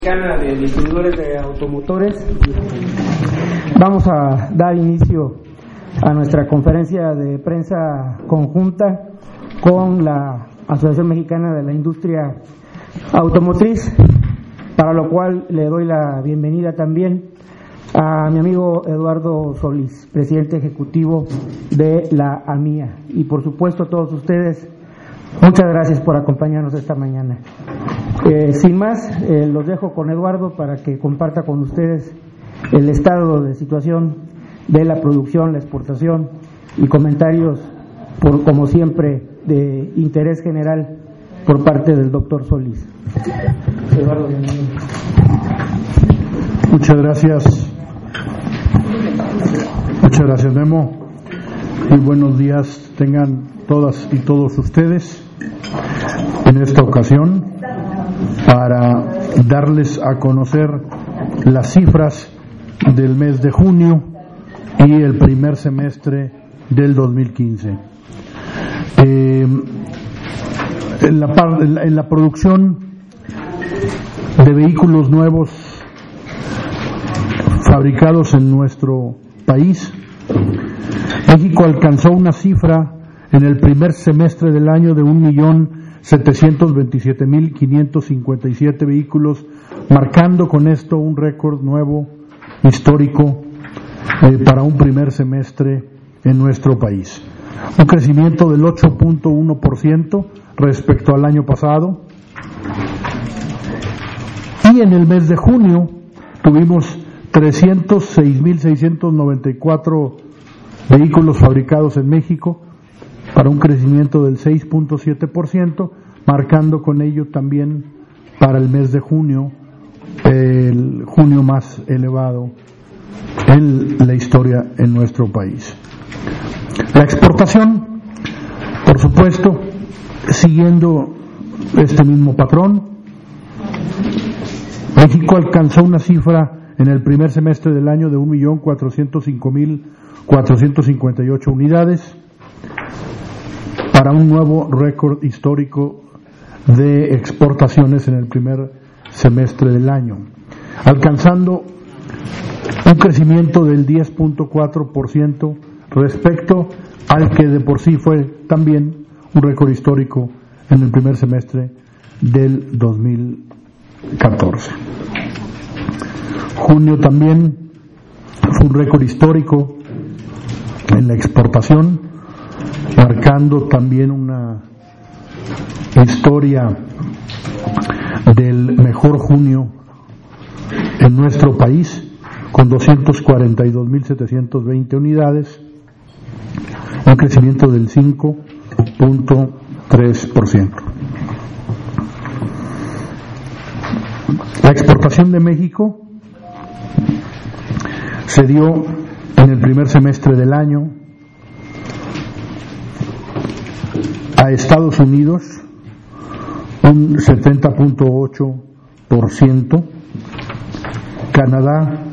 De distribuidores de automotores. Vamos a dar inicio a nuestra conferencia de prensa conjunta con la Asociación Mexicana de la Industria Automotriz, para lo cual le doy la bienvenida también a mi amigo Eduardo Solís, presidente ejecutivo de la AMIA, y por supuesto a todos ustedes. Muchas gracias por acompañarnos esta mañana. Sin más, los dejo con Eduardo para que comparta con ustedes el estado de situación de la producción, la exportación y comentarios, como siempre, de interés general por parte del doctor Solís. Eduardo, bienvenido. Muchas gracias. Muchas gracias, Memo. Muy buenos días tengan todas y todos ustedes en esta ocasión para darles a conocer las cifras del mes de junio y el primer semestre del 2015. En la producción de vehículos nuevos fabricados en nuestro país, México alcanzó una cifra en el primer semestre del año de 1.727.557 vehículos, marcando con esto un récord nuevo histórico para un primer semestre en nuestro país. Un crecimiento del 8.1% respecto al año pasado. Y en el mes de junio tuvimos 306.694 vehículos fabricados en México, para un crecimiento del 6.7%, marcando con ello también para el mes de junio, el junio más elevado en la historia en nuestro país. La exportación, por supuesto, siguiendo este mismo patrón, México alcanzó una cifra en el primer semestre del año de 1.405.458 unidades, para un nuevo récord histórico de exportaciones en el primer semestre del año, alcanzando un crecimiento del 10.4% respecto al que de por sí fue también un récord histórico en el primer semestre del 2014. Junio también fue un récord histórico en la exportación, marcando también una historia del mejor junio en nuestro país, con 242.720 unidades, un crecimiento del 5.3%. La exportación de México se dio en el primer semestre del año a Estados Unidos un 70.8%, Canadá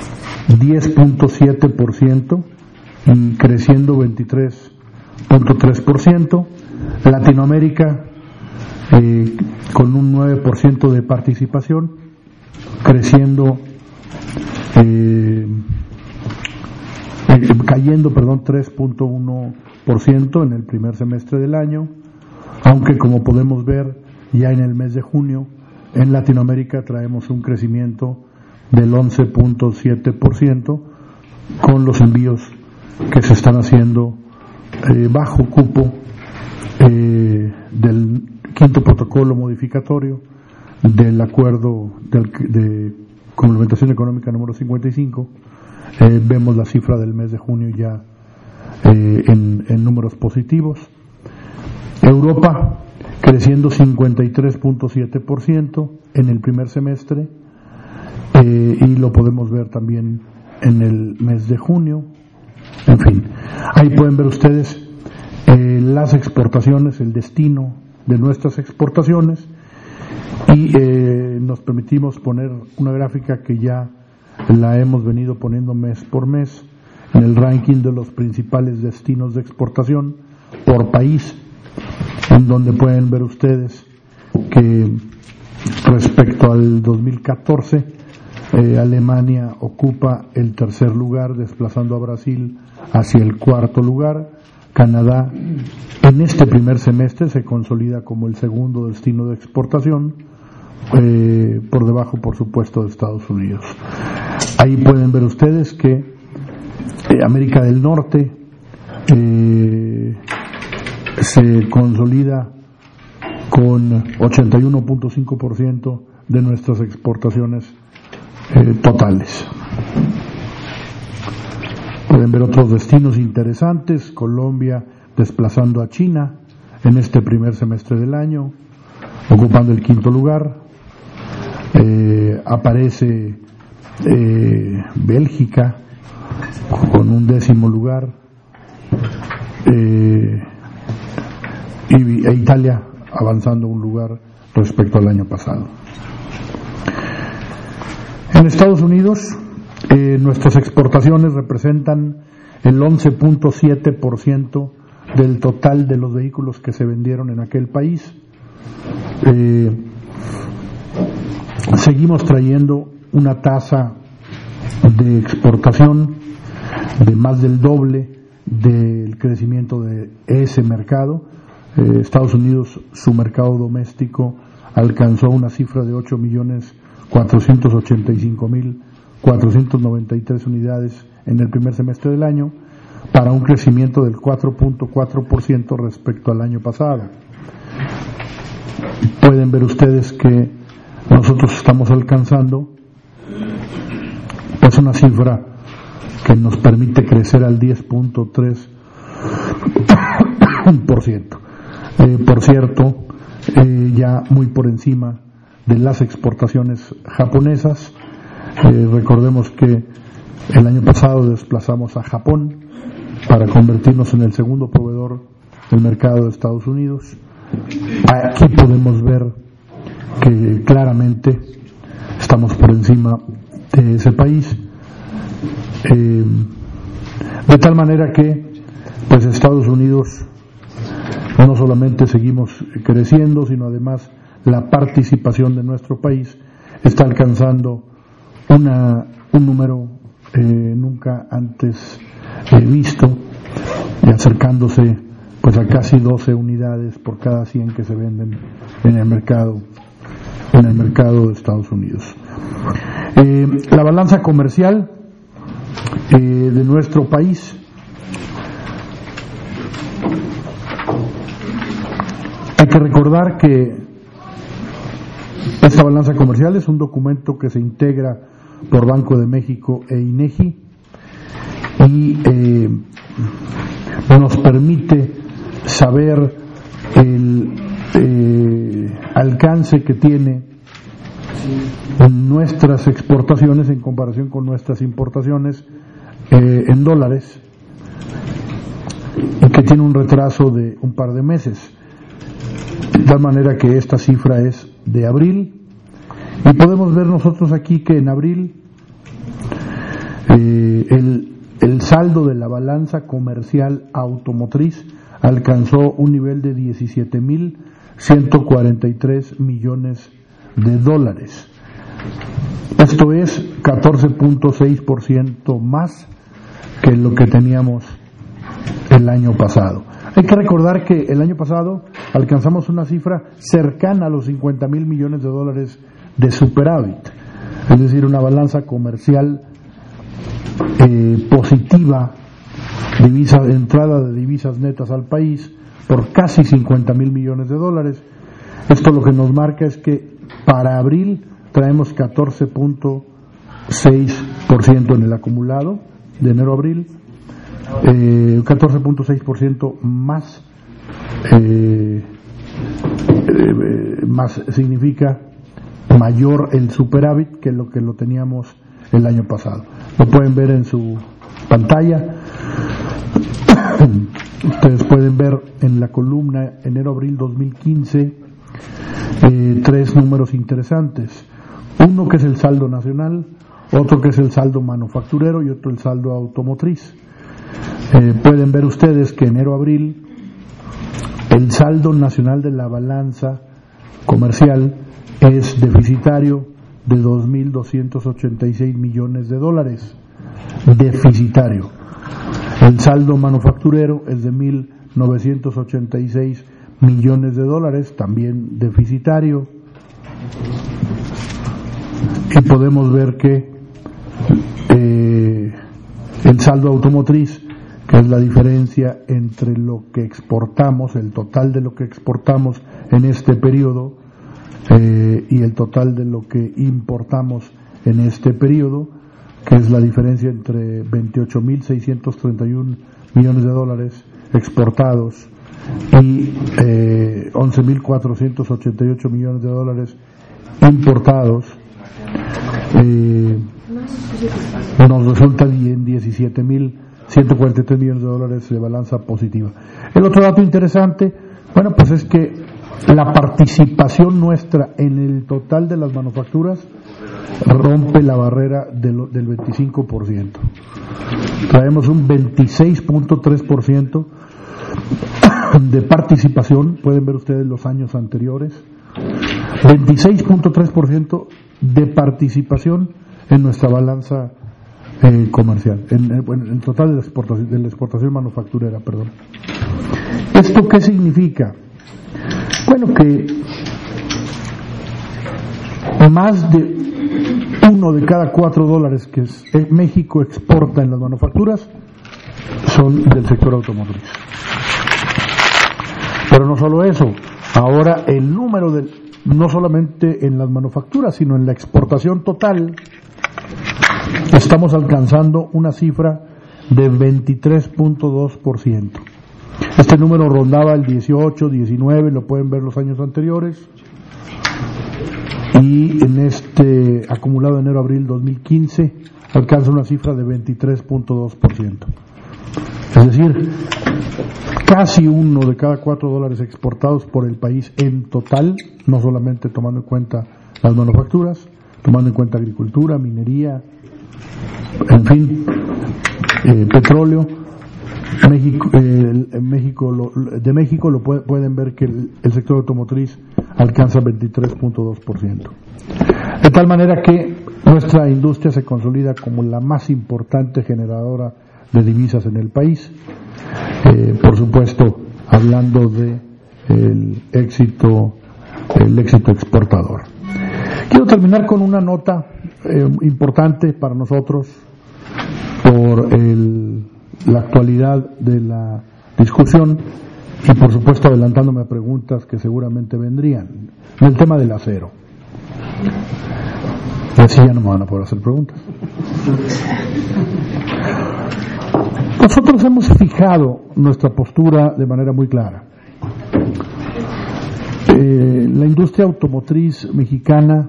10.7% y creciendo 23.3%, Latinoamérica con un 9% de participación, creciendo cayendo 3.1% en el primer semestre del año, aunque como podemos ver ya en el mes de junio en Latinoamérica traemos un crecimiento del 11.7% con los envíos que se están haciendo bajo cupo del quinto protocolo modificatorio del acuerdo de complementación económica número 55. Vemos la cifra del mes de junio ya en números positivos. Europa creciendo 53.7% en el primer semestre, y lo podemos ver también en el mes de junio. En fin, ahí pueden ver ustedes las exportaciones, el destino de nuestras exportaciones, y nos permitimos poner una gráfica que ya la hemos venido poniendo mes por mes en el ranking de los principales destinos de exportación por país, en donde pueden ver ustedes que Respecto al 2014, Alemania ocupa el tercer lugar, desplazando a Brasil hacia el cuarto lugar. Canadá en este primer semestre se consolida como el segundo destino de exportación, por debajo, por supuesto, de Estados Unidos. Ahí pueden ver ustedes que América del Norte se consolida con 81.5% de nuestras exportaciones totales. Pueden ver otros destinos interesantes: Colombia desplazando a China en este primer semestre del año, ocupando el quinto lugar. Aparece Bélgica con un 10º lugar, e Italia avanzando un lugar respecto al año pasado. En Estados Unidos, nuestras exportaciones representan el 11.7% del total de los vehículos que se vendieron en aquel país. Seguimos trayendo una tasa de exportación de más del doble del crecimiento de ese mercado. Estados Unidos, su mercado doméstico alcanzó una cifra de 8.485.493 unidades en el primer semestre del año, para un crecimiento del 4.4% respecto al año pasado. Pueden ver ustedes que nosotros estamos alcanzando pues una cifra que nos permite crecer al 10.3%. Por cierto, ya muy por encima de las exportaciones japonesas. Recordemos que el año pasado desplazamos a Japón para convertirnos en el segundo proveedor del mercado de Estados Unidos. Aquí podemos ver que claramente estamos por encima de ese país, de tal manera que pues Estados Unidos no solamente seguimos creciendo, sino además la participación de nuestro país está alcanzando un número nunca antes visto, y acercándose pues a casi 12 unidades por cada 100 que se venden en el mercado de Estados Unidos. La balanza comercial de nuestro país hay que recordar que esta balanza comercial es un documento que se integra por Banco de México e INEGI y nos permite saber el alcance que tiene nuestras exportaciones en comparación con nuestras importaciones en dólares, y que tiene un retraso de un par de meses, de tal manera que esta cifra es de abril, y podemos ver nosotros aquí que en abril el saldo de la balanza comercial automotriz alcanzó un nivel de 17.143 millones de dólares. Esto es 14.6% más que lo que teníamos el año pasado. Hay que recordar que el año pasado alcanzamos una cifra cercana a los 50.000 millones de dólares de superávit, es decir, una balanza comercial positiva, entrada de divisas netas al país por casi 50.000 millones de dólares. Esto lo que nos marca es que para abril traemos 14.6% en el acumulado de enero a abril, 14.6% más, más significa mayor el superávit que lo teníamos el año pasado. Lo pueden ver en su pantalla. Ustedes pueden ver en la columna enero-abril 2015 tres números interesantes. Uno que es el saldo nacional, otro que es el saldo manufacturero y otro el saldo automotriz. Pueden ver ustedes que enero-abril el saldo nacional de la balanza comercial es deficitario de 2.286 millones de dólares. Deficitario. El saldo manufacturero es de 1.986 millones de dólares, también deficitario. Y podemos ver que el saldo automotriz, que es la diferencia entre lo que exportamos, el total de lo que exportamos en este periodo y el total de lo que importamos en este periodo, que es la diferencia entre 28.631 millones de dólares exportados y 11.488 millones de dólares importados, nos resulta en 17.143 millones de dólares de balanza positiva. El otro dato interesante, bueno, pues es que la participación nuestra en el total de las manufacturas rompe la barrera del 25%. Traemos un 26.3% de participación, pueden ver ustedes los años anteriores, 26.3% de participación en nuestra balanza comercial, en total de la exportación manufacturera, perdón. ¿Esto qué significa? Bueno, que más de 1 de cada 4 dólares que México exporta en las manufacturas son del sector automotriz. Pero no solo eso, ahora el número no solamente en las manufacturas, sino en la exportación total, estamos alcanzando una cifra de 23.2%. Este número rondaba el 18, 19, lo pueden ver los años anteriores, y en este acumulado de enero-abril 2015 alcanza una cifra de 23.2%. Es decir, casi 1 de cada 4 dólares exportados por el país en total, no solamente tomando en cuenta las manufacturas, tomando en cuenta agricultura, minería, en fin, petróleo. De México lo pueden ver que el sector automotriz alcanza 23.2%. De tal manera que nuestra industria se consolida como la más importante generadora de divisas en el país, por supuesto hablando de el éxito exportador. Quiero terminar con una nota importante para nosotros por la actualidad de la discusión y por supuesto adelantándome a preguntas que seguramente vendrían, en el tema del acero. Y así ya no me van a poder hacer preguntas. Nosotros hemos fijado nuestra postura de manera muy clara. La industria automotriz mexicana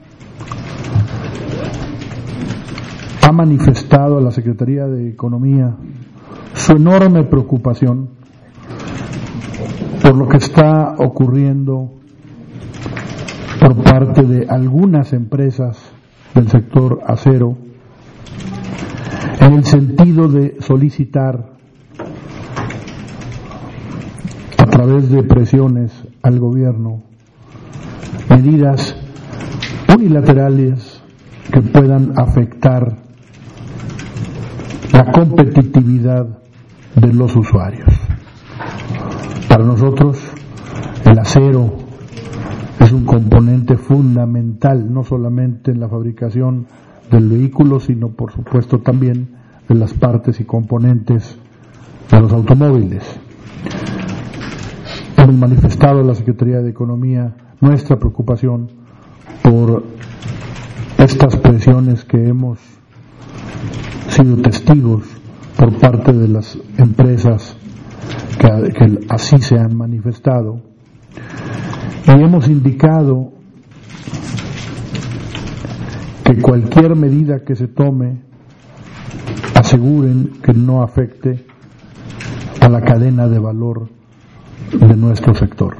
ha manifestado a la Secretaría de Economía su enorme preocupación por lo que está ocurriendo por parte de algunas empresas del sector acero, en el sentido de solicitar a través de presiones al gobierno medidas unilaterales que puedan afectar la competitividad de los usuarios. Para nosotros, el acero es un componente fundamental, no solamente en la fabricación del vehículo, sino por supuesto también de las partes y componentes de los automóviles. Hemos manifestado a la Secretaría de Economía nuestra preocupación por estas presiones que hemos sido testigos por parte de las empresas que así se han manifestado, y hemos indicado que cualquier medida que se tome aseguren que no afecte a la cadena de valor de nuestro sector.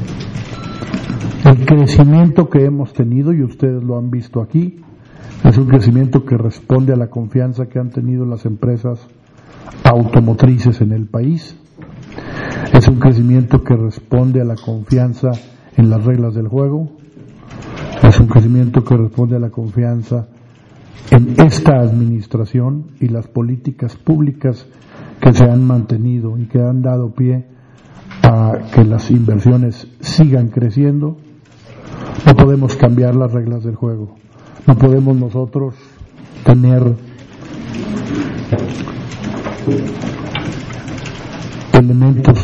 El crecimiento que hemos tenido, y ustedes lo han visto aquí, es un crecimiento que responde a la confianza que han tenido las empresas automotrices en el país. Es un crecimiento que responde a la confianza en las reglas del juego. Es un crecimiento que responde a la confianza en esta administración y las políticas públicas que se han mantenido y que han dado pie a que las inversiones sigan creciendo. No podemos cambiar las reglas del juego. No podemos nosotros tener elementos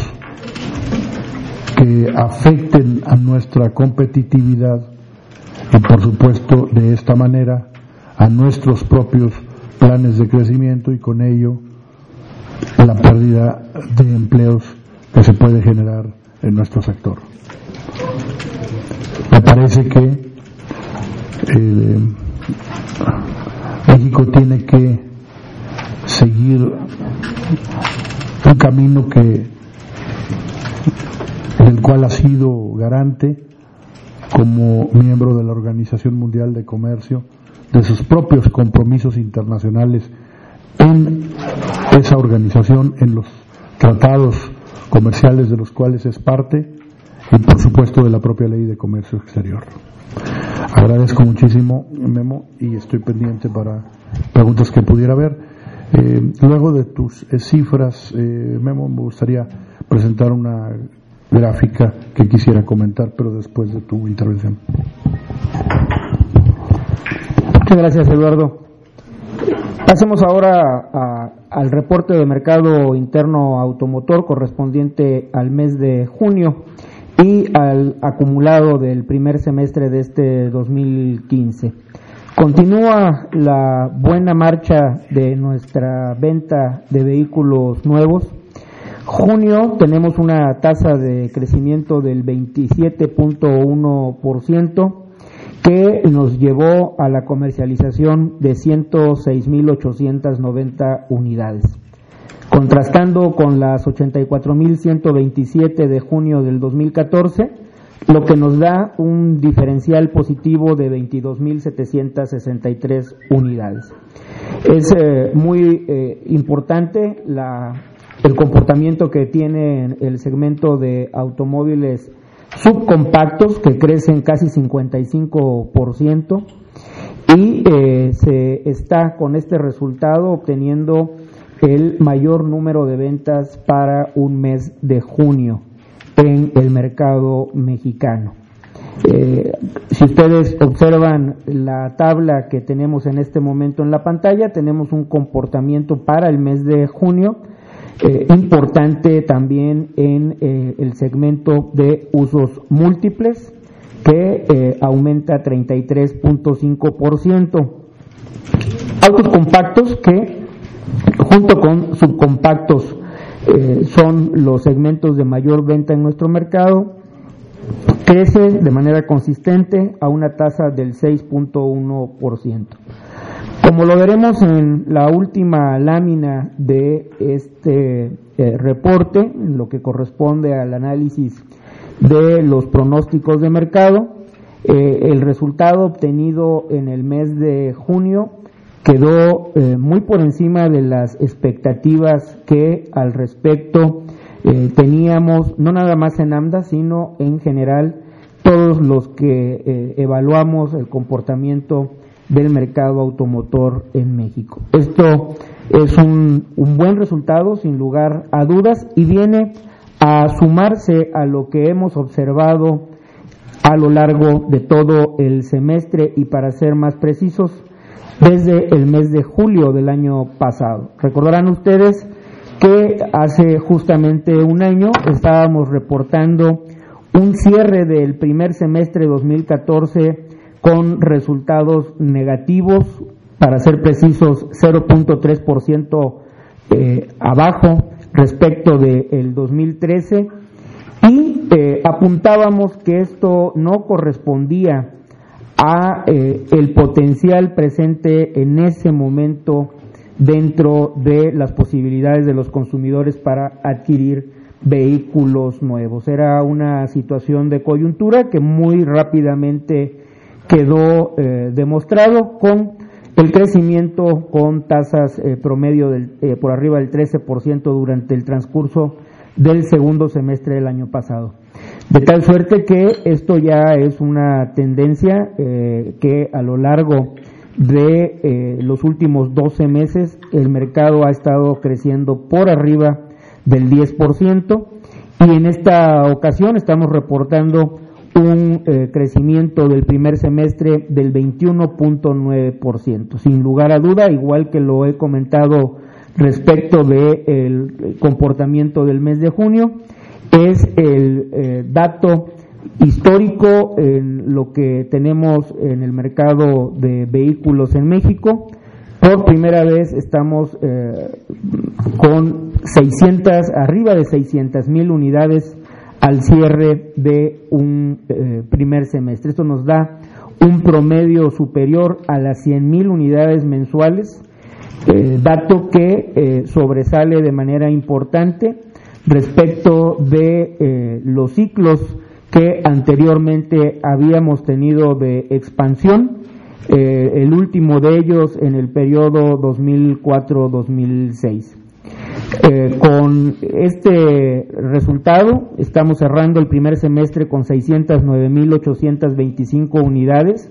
que afecten a nuestra competitividad y, por supuesto, de esta manera a nuestros propios planes de crecimiento y con ello la pérdida de empleos que se puede generar en nuestro sector. Me parece que México tiene que seguir un camino del cual ha sido garante como miembro de la Organización Mundial de Comercio de sus propios compromisos internacionales en esa organización, en los tratados comerciales de los cuales es parte y por supuesto de la propia Ley de Comercio Exterior. Agradezco muchísimo, Memo, y estoy pendiente para preguntas que pudiera haber. Luego de tus cifras, Memo, me gustaría presentar una gráfica que quisiera comentar, pero después de tu intervención. Muchas gracias, Eduardo. Pasemos ahora al reporte de mercado interno automotor correspondiente al mes de junio y al acumulado del primer semestre de este 2015. Continúa la buena marcha de nuestra venta de vehículos nuevos. Junio tenemos una tasa de crecimiento del 27.1%, que nos llevó a la comercialización de 106.890 unidades, contrastando con las 84.127 de junio del 2014, lo que nos da un diferencial positivo de 22.763 unidades. Es muy importante el comportamiento que tiene el segmento de automóviles subcompactos, que crecen casi 55%, y se está con este resultado obteniendo el mayor número de ventas para un mes de junio en el mercado mexicano. Si ustedes observan la tabla que tenemos en este momento en la pantalla, tenemos un comportamiento para el mes de junio importante también en el segmento de usos múltiples, que aumenta 33.5%. Autos compactos, que junto con subcompactos son los segmentos de mayor venta en nuestro mercado, crece de manera consistente a una tasa del 6.1%. Como lo veremos en la última lámina de este reporte, en lo que corresponde al análisis de los pronósticos de mercado, el resultado obtenido en el mes de junio quedó muy por encima de las expectativas que al respecto teníamos, no nada más en AMDA, sino en general todos los que evaluamos el comportamiento del mercado automotor en México. Esto es un buen resultado, sin lugar a dudas, y viene a sumarse a lo que hemos observado a lo largo de todo el semestre y, para ser más precisos, desde el mes de julio del año pasado. Recordarán ustedes que hace justamente un año estábamos reportando un cierre del primer semestre 2014 con resultados negativos, para ser precisos 0.3% abajo respecto del 2013, y apuntábamos que esto no correspondía a el potencial presente en ese momento dentro de las posibilidades de los consumidores para adquirir vehículos nuevos. Era una situación de coyuntura que muy rápidamente quedó demostrado con el crecimiento con tasas promedio por arriba del 13% durante el transcurso del segundo semestre del año pasado. De tal suerte que esto ya es una tendencia que a lo largo de los últimos 12 meses el mercado ha estado creciendo por arriba del 10%, y en esta ocasión estamos reportando un crecimiento del primer semestre del 21.9%. Sin lugar a duda, igual que lo he comentado respecto del comportamiento del mes de junio, es el dato histórico en lo que tenemos en el mercado de vehículos en México. Por primera vez estamos con arriba de 600,000 unidades al cierre de un primer semestre. Esto nos da un promedio superior a las 100,000 unidades mensuales, dato que sobresale de manera importante respecto de los ciclos que anteriormente habíamos tenido de expansión, el último de ellos en el periodo 2004-2006. Con este resultado estamos cerrando el primer semestre con 609,825 unidades,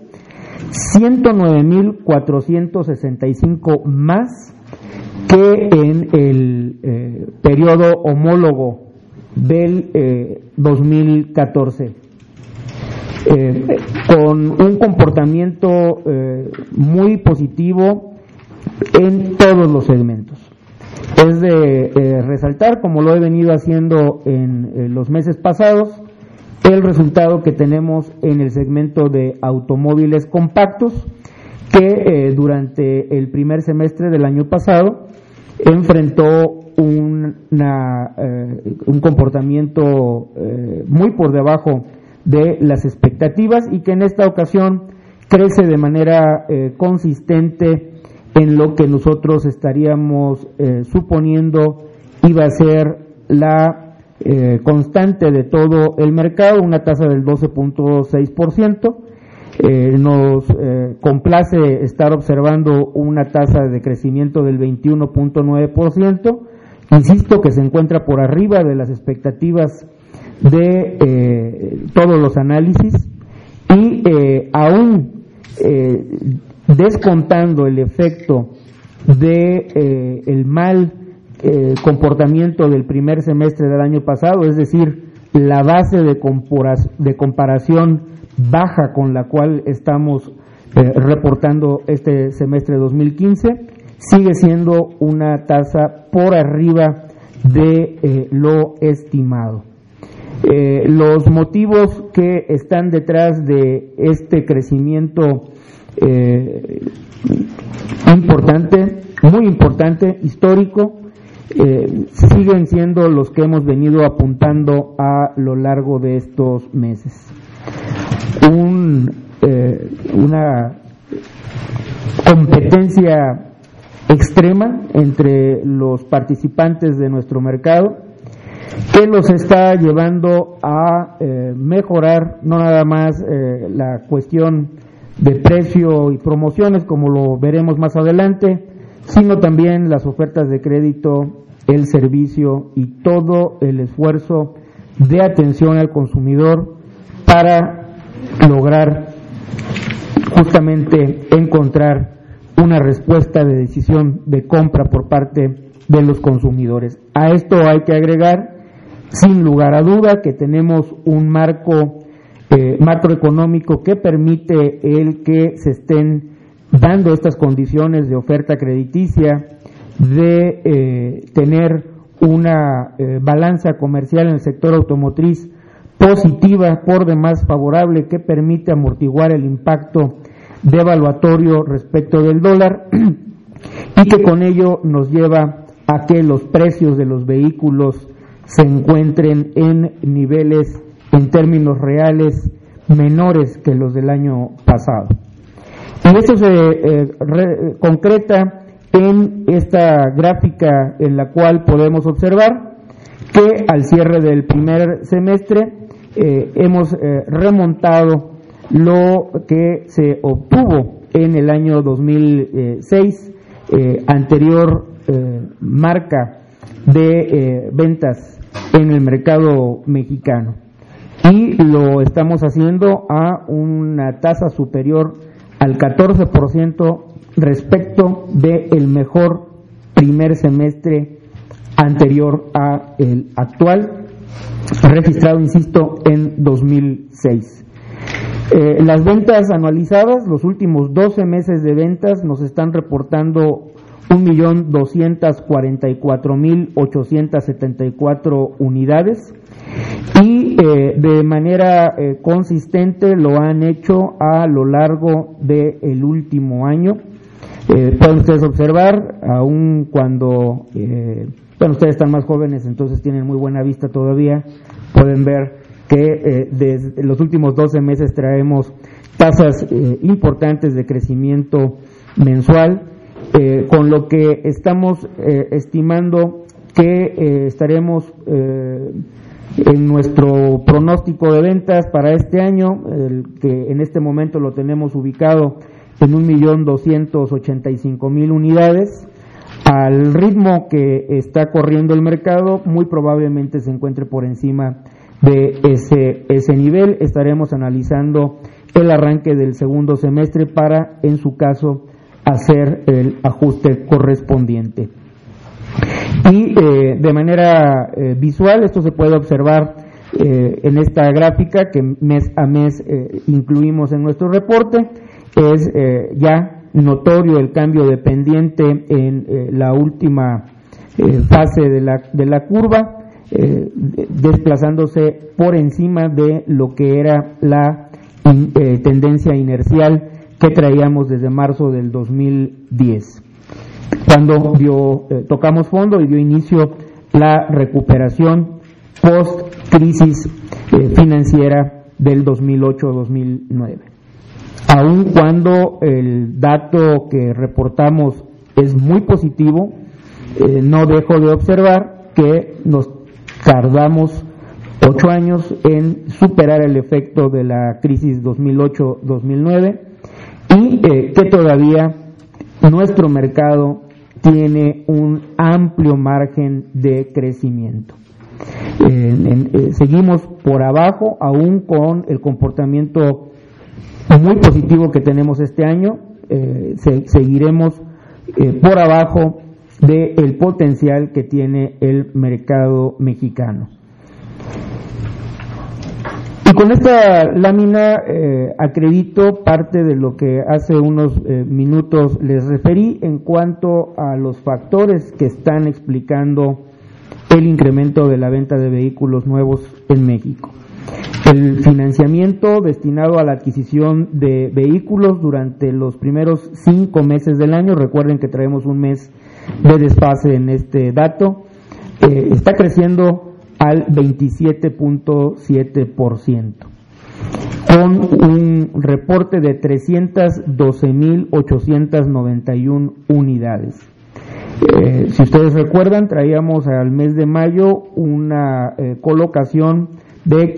109,465 más que en el periodo homólogo del 2014, con un comportamiento muy positivo en todos los segmentos. Es de resaltar, como lo he venido haciendo en los meses pasados, el resultado que tenemos en el segmento de automóviles compactos, que durante el primer semestre del año pasado enfrentó un comportamiento muy por debajo de las expectativas, y que en esta ocasión crece de manera consistente en lo que nosotros estaríamos suponiendo iba a ser la constante de todo el mercado, una tasa del 12.6%. Nos complace estar observando una tasa de crecimiento del 21.9%, insisto que se encuentra por arriba de las expectativas de todos los análisis, y aún descontando el efecto de el mal comportamiento del primer semestre del año pasado, es decir, la base de comparación baja con la cual estamos reportando este semestre 2015, sigue siendo una tasa por arriba de lo estimado. Los motivos que están detrás de este crecimiento muy importante, histórico, siguen siendo los que hemos venido apuntando a lo largo de estos meses. Una competencia extrema entre los participantes de nuestro mercado, que los está llevando a mejorar no nada más la cuestión de precio y promociones, como lo veremos más adelante, sino también las ofertas de crédito, el servicio y todo el esfuerzo de atención al consumidor para lograr justamente encontrar una respuesta de decisión de compra por parte de los consumidores. A esto hay que agregar, sin lugar a duda, que tenemos un marco macroeconómico que permite el que se estén dando estas condiciones de oferta crediticia, de tener una balanza comercial en el sector automotriz positiva, por demás favorable, que permite amortiguar el impacto devaluatorio respecto del dólar, y que con ello nos lleva a que los precios de los vehículos se encuentren en niveles, en términos reales, menores que los del año pasado. Y eso se concreta en esta gráfica, en la cual podemos observar que al cierre del primer semestre hemos remontado lo que se obtuvo en el año 2006, anterior marca de ventas en el mercado mexicano. Y lo estamos haciendo a una tasa superior al 14% respecto del mejor primer semestre anterior a el actual, registrado, insisto, en 2006. Las ventas anualizadas, los últimos 12 meses de ventas nos están reportando 1.244.874 unidades y de manera consistente lo han hecho a lo largo del último año. Pueden ustedes observar, aun cuando, ustedes están más jóvenes, entonces tienen muy buena vista todavía, pueden ver que desde los últimos 12 meses traemos tasas importantes de crecimiento mensual, con lo que estamos estimando que estaremos en nuestro pronóstico de ventas para este año, que en este momento lo tenemos ubicado en 1.285.000 unidades. Al ritmo que está corriendo el mercado, muy probablemente se encuentre por encima de ese nivel. Estaremos analizando el arranque del segundo semestre para, en su caso, hacer el ajuste correspondiente. Y de manera visual, esto se puede observar en esta gráfica que mes a mes incluimos en nuestro reporte. Es ya notorio el cambio de pendiente en la última fase de la curva, desplazándose por encima de lo que era la tendencia inercial que traíamos desde marzo del 2010, cuando tocamos fondo y dio inicio la recuperación post-crisis financiera del 2008-2009. Aun cuando el dato que reportamos es muy positivo, no dejo de observar que nos tardamos 8 años en superar el efecto de la crisis 2008-2009 y que todavía nuestro mercado tiene un amplio margen de crecimiento. Seguimos por abajo, aún con el comportamiento muy positivo que tenemos este año, seguiremos por abajo del potencial que tiene el mercado mexicano. Y con esta lámina acredito parte de lo que hace unos minutos les referí en cuanto a los factores que están explicando el incremento de la venta de vehículos nuevos en México. El financiamiento destinado a la adquisición de vehículos durante los primeros 5 meses del año, recuerden que traemos un mes de desfase en este dato, está creciendo al 27.7%, con un reporte de 312.891 unidades. Si ustedes recuerdan, traíamos al mes de mayo una colocación de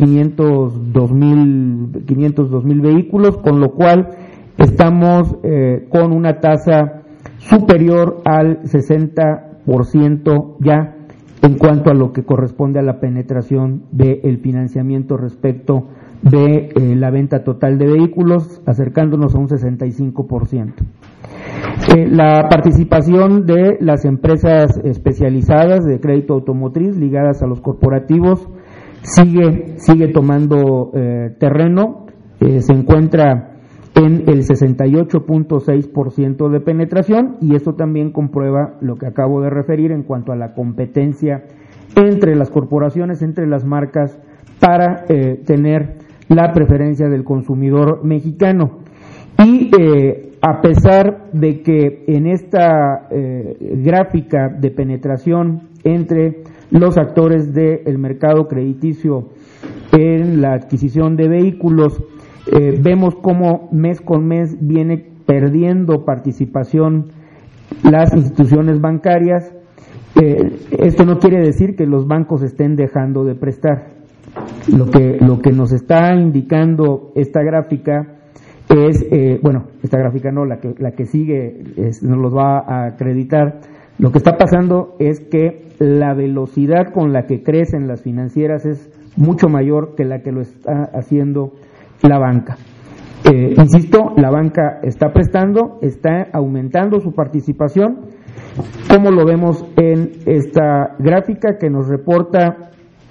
502.000 vehículos, con lo cual estamos con una tasa superior al 60% ya en cuanto a lo que corresponde a la penetración del financiamiento respecto de la venta total de vehículos, acercándonos a un 65%. La participación de las empresas especializadas de crédito automotriz ligadas a los corporativos sigue tomando terreno, se encuentra en el 68.6% de penetración, y esto también comprueba lo que acabo de referir en cuanto a la competencia entre las corporaciones, entre las marcas, para tener la preferencia del consumidor mexicano. Y a pesar de que en esta gráfica de penetración entre los actores del mercado crediticio en la adquisición de vehículos, vemos cómo mes con mes viene perdiendo participación las instituciones bancarias. Esto no quiere decir que los bancos estén dejando de prestar. Lo que nos está indicando esta gráfica es, esta gráfica no, la que sigue nos los va a acreditar, Lo que está pasando es que la velocidad con la que crecen las financieras es mucho mayor que la que lo está haciendo la banca. Insisto, la banca está prestando, está aumentando su participación, como lo vemos en esta gráfica que nos reporta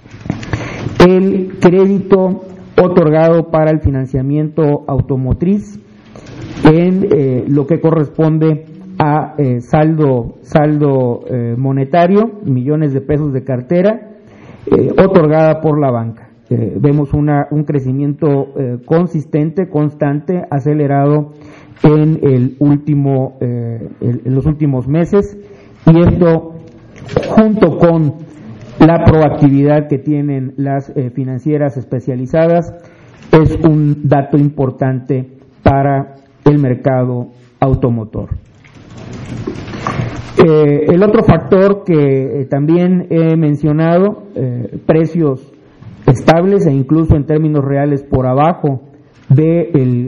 el crédito otorgado para el financiamiento automotriz en lo que corresponde a saldo monetario, millones de pesos de cartera otorgada por la banca. Vemos un crecimiento consistente, constante, acelerado en los últimos meses, y esto, junto con la proactividad que tienen las financieras especializadas, es un dato importante para el mercado automotor. El otro factor que también he mencionado, precios estables e incluso en términos reales por abajo de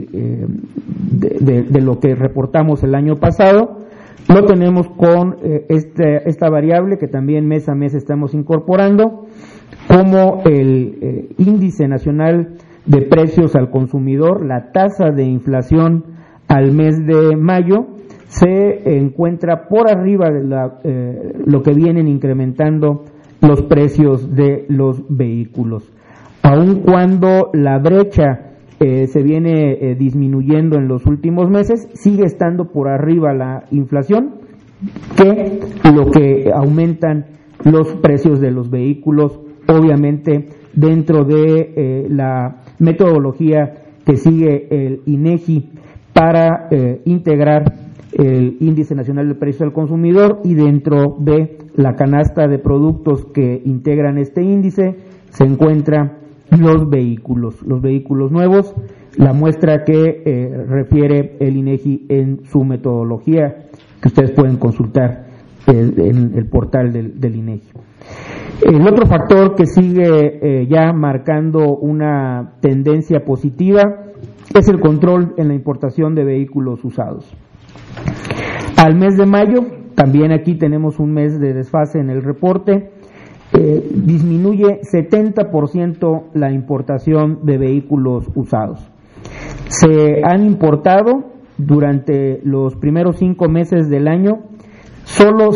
lo que reportamos el año pasado, lo tenemos con esta variable que también mes a mes estamos incorporando, como el índice nacional de precios al consumidor, la tasa de inflación al mes de mayo se encuentra por arriba de lo que vienen incrementando los precios de los vehículos, aun cuando la brecha se viene disminuyendo en los últimos meses, sigue estando por arriba la inflación que lo que aumentan los precios de los vehículos, obviamente dentro de la metodología que sigue el INEGI para integrar el Índice Nacional de Precios al Consumidor, y dentro de la canasta de productos que integran este índice se encuentran los vehículos nuevos, la muestra que refiere el INEGI en su metodología, que ustedes pueden consultar en el portal del INEGI. El otro factor que sigue ya marcando una tendencia positiva es el control en la importación de vehículos usados. Al mes de mayo, también aquí tenemos un mes de desfase en el reporte, disminuye 70% la importación de vehículos usados. Se han importado durante los primeros 5 meses del año solo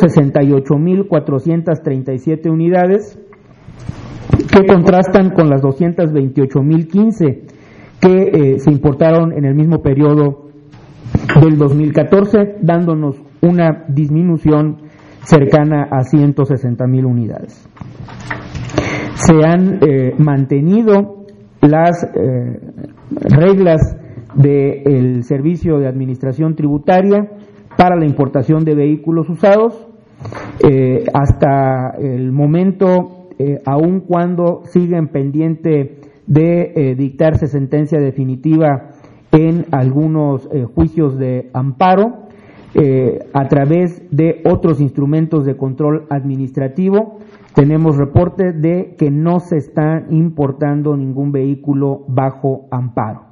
68,437 unidades, que contrastan con las 228,015 que se importaron en el mismo periodo del 2014, dándonos una disminución cercana a 160,000 unidades. Se han mantenido las reglas del Servicio de Administración Tributaria para la importación de vehículos usados. Hasta el momento, aun cuando siguen pendiente de dictarse sentencia definitiva en algunos juicios de amparo, a través de otros instrumentos de control administrativo, tenemos reporte de que no se está importando ningún vehículo bajo amparo.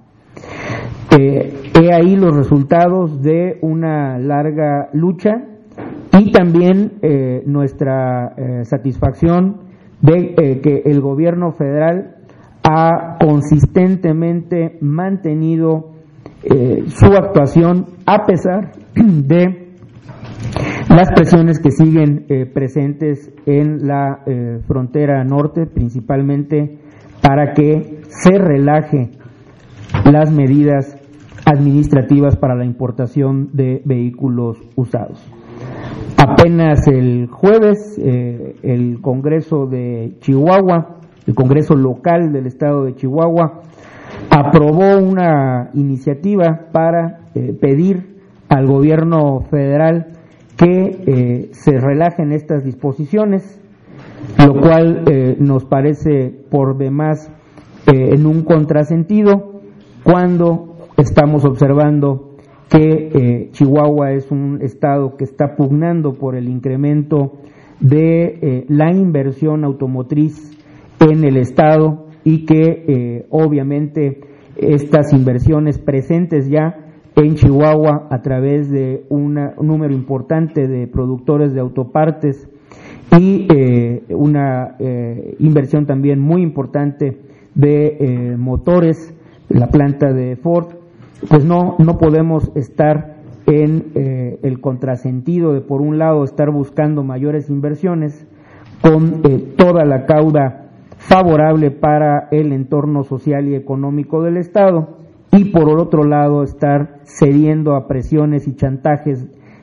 He ahí los resultados de una larga lucha, y también nuestra satisfacción de que el gobierno federal ha consistentemente mantenido su actuación a pesar de las presiones que siguen presentes en la frontera norte, principalmente para que se relaje las medidas administrativas para la importación de vehículos usados. Apenas el jueves, el Congreso de Chihuahua, el Congreso local del estado de Chihuahua, aprobó una iniciativa para pedir al gobierno federal que se relajen estas disposiciones, lo cual nos parece por demás en un contrasentido, cuando estamos observando que Chihuahua es un estado que está pugnando por el incremento de la inversión automotriz en el estado, y que obviamente estas inversiones presentes ya en Chihuahua a través de un número importante de productores de autopartes y una inversión también muy importante de motores, la planta de Ford, pues no podemos estar en el contrasentido de, por un lado, estar buscando mayores inversiones con toda la cauda favorable para el entorno social y económico del Estado, y por otro lado estar cediendo a presiones y chantajes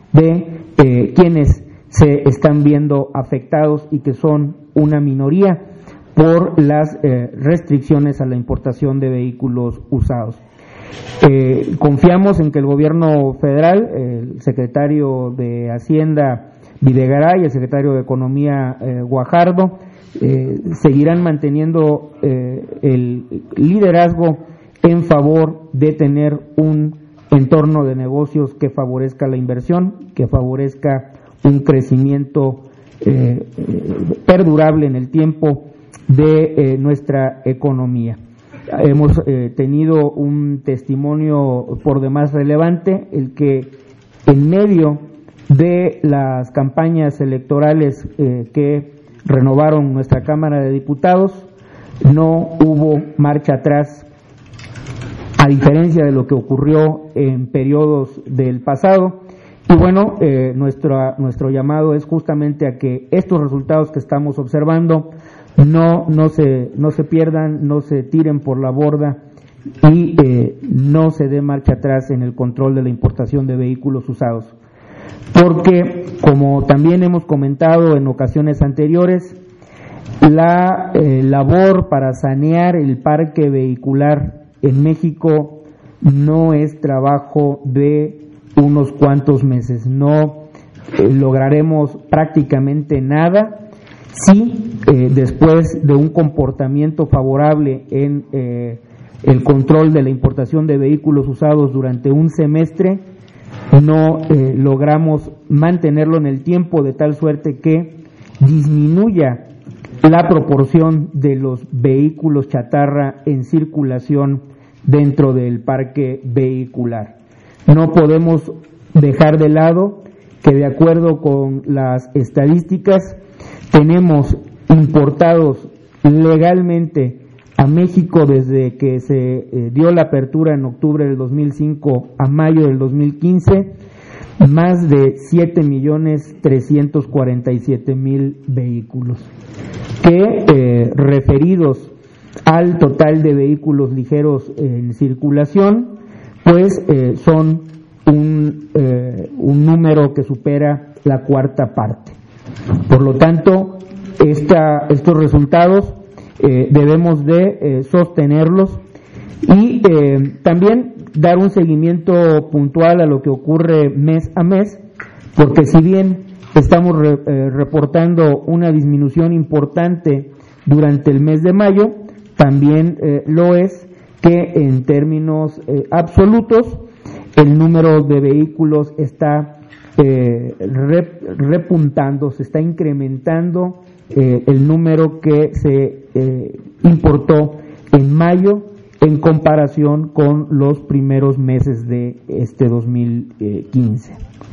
de quienes se están viendo afectados y que son una minoría por las restricciones a la importación de vehículos usados. Confiamos en que el gobierno federal, el secretario de Hacienda Videgaray y el secretario de Economía Guajardo seguirán manteniendo el liderazgo en favor de tener un entorno de negocios que favorezca la inversión, que favorezca un crecimiento perdurable en el tiempo de nuestra economía. Hemos tenido un testimonio por demás relevante, el que en medio de las campañas electorales que renovaron nuestra Cámara de Diputados, no hubo marcha atrás, a diferencia de lo que ocurrió en periodos del pasado. Y bueno, nuestro llamado es justamente a que estos resultados que estamos observando no se pierdan, no se tiren por la borda y no se dé marcha atrás en el control de la importación de vehículos usados. Porque, como también hemos comentado en ocasiones anteriores, la labor para sanear el parque vehicular en México no es trabajo de unos cuantos meses. No lograremos prácticamente nada si después de un comportamiento favorable en el control de la importación de vehículos usados durante un semestre no logramos mantenerlo en el tiempo de tal suerte que disminuya la proporción de los vehículos chatarra en circulación dentro del parque vehicular. No podemos dejar de lado que, de acuerdo con las estadísticas, tenemos importados legalmente a México desde que se dio la apertura en octubre del 2005 a mayo del 2015, más de 7.347.000 vehículos, que referidos al total de vehículos ligeros en circulación, pues son un número que supera la cuarta parte. Por lo tanto, estos resultados debemos de sostenerlos y también dar un seguimiento puntual a lo que ocurre mes a mes, porque si bien estamos reportando una disminución importante durante el mes de mayo, también lo es que en términos absolutos el número de vehículos está repuntando, se está incrementando el número que se importó en mayo en comparación con los primeros meses de este 2015.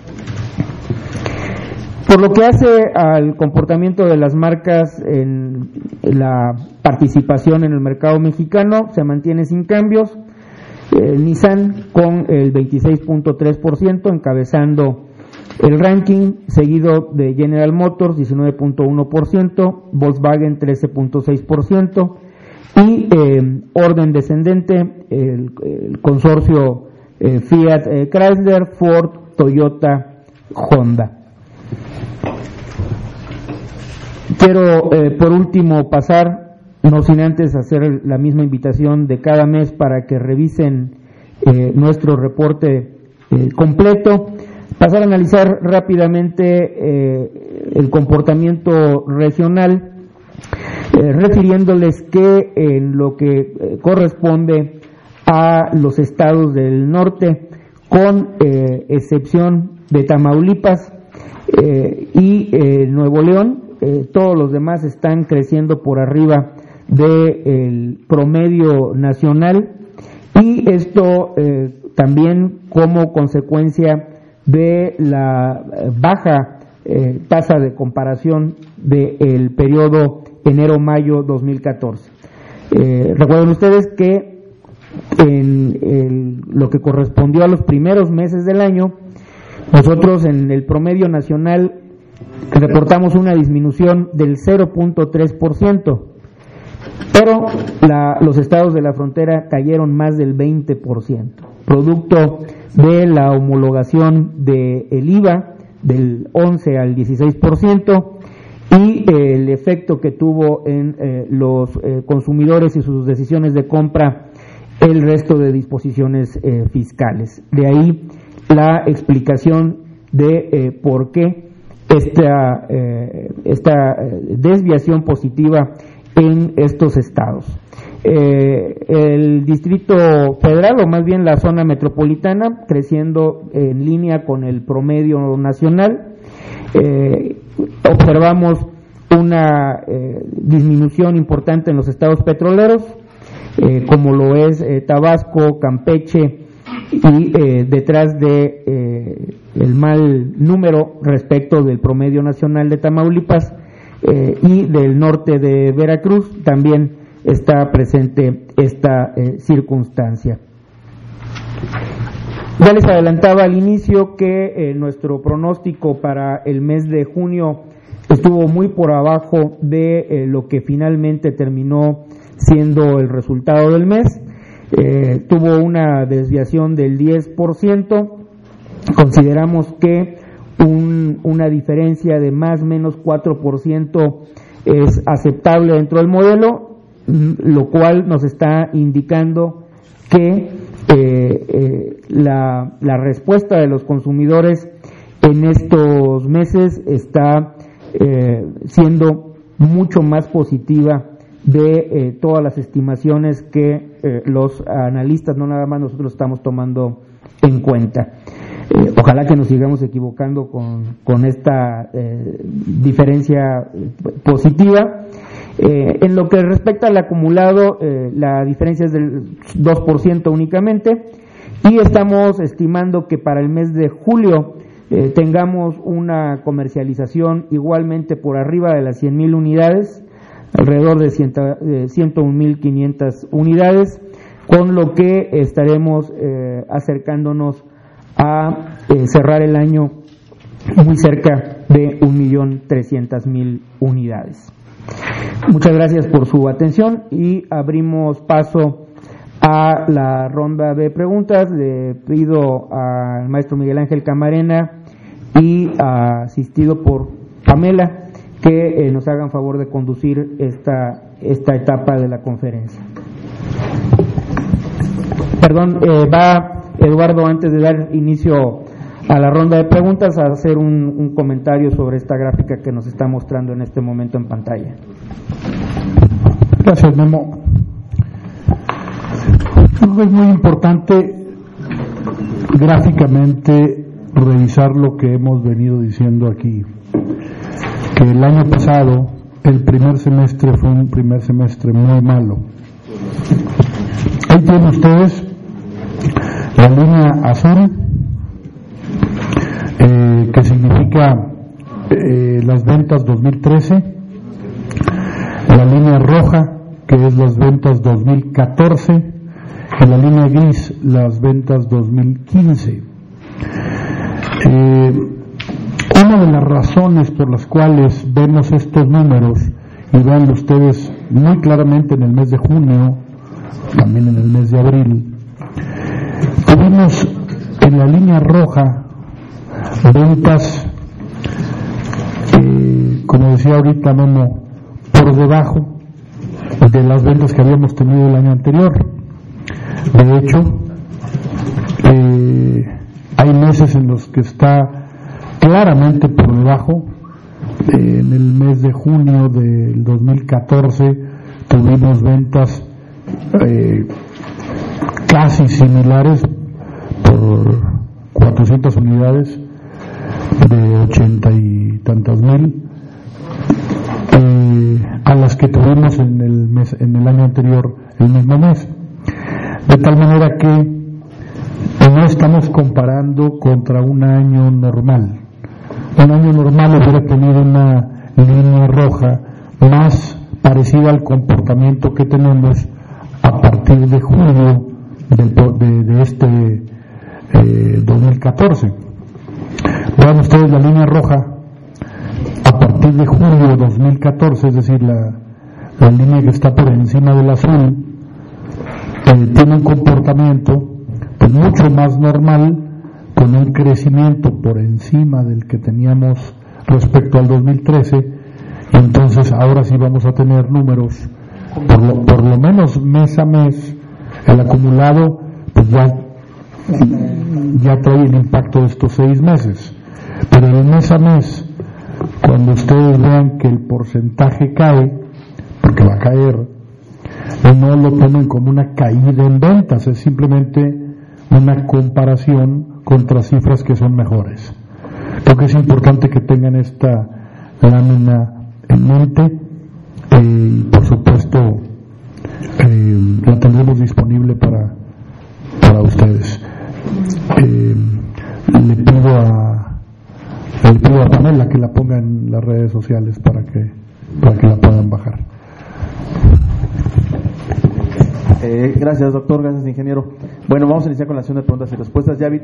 Por lo que hace al comportamiento de las marcas en la participación en el mercado mexicano, se mantiene sin cambios. Nissan con el 26.3%, encabezando el ranking, seguido de General Motors 19.1%, Volkswagen 13.6% y orden descendente el consorcio Fiat Chrysler, Ford, Toyota, Honda. Quiero por último pasar, no sin antes hacer la misma invitación de cada mes para que revisen nuestro reporte completo, pasar a analizar rápidamente el comportamiento regional, refiriéndoles que en lo que corresponde a los estados del norte, con excepción de Tamaulipas y Nuevo León, todos los demás están creciendo por arriba del promedio nacional, y esto también como consecuencia de la baja tasa de comparación del periodo enero-mayo 2014. Recuerden ustedes que en lo que correspondió a los primeros meses del año, nosotros en el promedio nacional reportamos una disminución del 0.3%, pero los estados de la frontera cayeron más del 20%, producto de la homologación del IVA del 11 al 16% y el efecto que tuvo en los consumidores y sus decisiones de compra el resto de disposiciones fiscales. De ahí la explicación de por qué esta desviación positiva en estos estados. El Distrito Federal, o más bien la zona metropolitana, creciendo en línea con el promedio nacional. Observamos una disminución importante en los estados petroleros, como lo es Tabasco, Campeche, y detrás de el mal número respecto del promedio nacional de Tamaulipas y del norte de Veracruz, también está presente esta circunstancia. Ya les adelantaba al inicio que nuestro pronóstico para el mes de junio estuvo muy por abajo de lo que finalmente terminó siendo el resultado del mes. Tuvo una desviación del 10%. Consideramos que una diferencia de más o menos 4% es aceptable dentro del modelo, lo cual nos está indicando que la respuesta de los consumidores en estos meses está siendo mucho más positiva de todas las estimaciones que los analistas, no nada más nosotros, estamos tomando en cuenta. Ojalá que nos sigamos equivocando con esta diferencia positiva. En lo que respecta al acumulado, la diferencia es del 2% únicamente, y estamos estimando que para el mes de julio tengamos una comercialización igualmente por arriba de las 100,000 unidades, alrededor de 101,500 unidades, con lo que estaremos acercándonos a cerrar el año muy cerca de 1,300,000 unidades. Muchas gracias por su atención y abrimos paso a la ronda de preguntas. Le pido al maestro Miguel Ángel Camarena y asistido por Pamela que nos hagan favor de conducir esta etapa de la conferencia. Perdón, va Eduardo, antes de dar inicio a la ronda de preguntas, a hacer un comentario sobre esta gráfica que nos está mostrando en este momento en pantalla. Gracias, Memo. Creo que es muy importante gráficamente revisar lo que hemos venido diciendo aquí, que el año pasado el primer semestre fue un primer semestre muy malo. Ahí tienen ustedes la línea azul, que significa las ventas 2013, la línea roja, que es las ventas 2014, y la línea gris, las ventas 2015. Una de las razones por las cuales vemos estos números, y vean ustedes muy claramente en el mes de junio, también en el mes de abril, tuvimos en la línea roja ventas, como decía ahorita Memo, por debajo de las ventas que habíamos tenido el año anterior. De hecho, hay meses en los que está claramente por debajo. En el mes de junio del 2014 tuvimos ventas casi similares por 400 unidades de 80 y tantas mil a las que tuvimos en el año anterior, el mismo mes, de tal manera que no estamos comparando contra un año normal. Un año normal hubiera tenido una línea roja más parecida al comportamiento que tenemos a partir de julio de este 2014. Vean ustedes la línea roja a partir de julio de 2014, es decir, la línea que está por encima del azul, tiene un comportamiento pues mucho más normal, con un crecimiento por encima del que teníamos respecto al 2013, y entonces ahora sí vamos a tener números, por lo menos mes a mes, el acumulado pues ya trae el impacto de estos 6 meses, pero el mes a mes, cuando ustedes vean que el porcentaje cae, porque va a caer, no lo tomen como una caída en ventas, es simplemente una comparación contra cifras que son mejores. Creo que es importante que tengan esta lámina en mente, y por supuesto la tendremos disponible para ustedes. Le pido a Pamela que la ponga en las redes sociales para que la puedan bajar. Gracias, doctor. Gracias, ingeniero. Bueno, vamos a iniciar con la sesión de preguntas y respuestas. Ya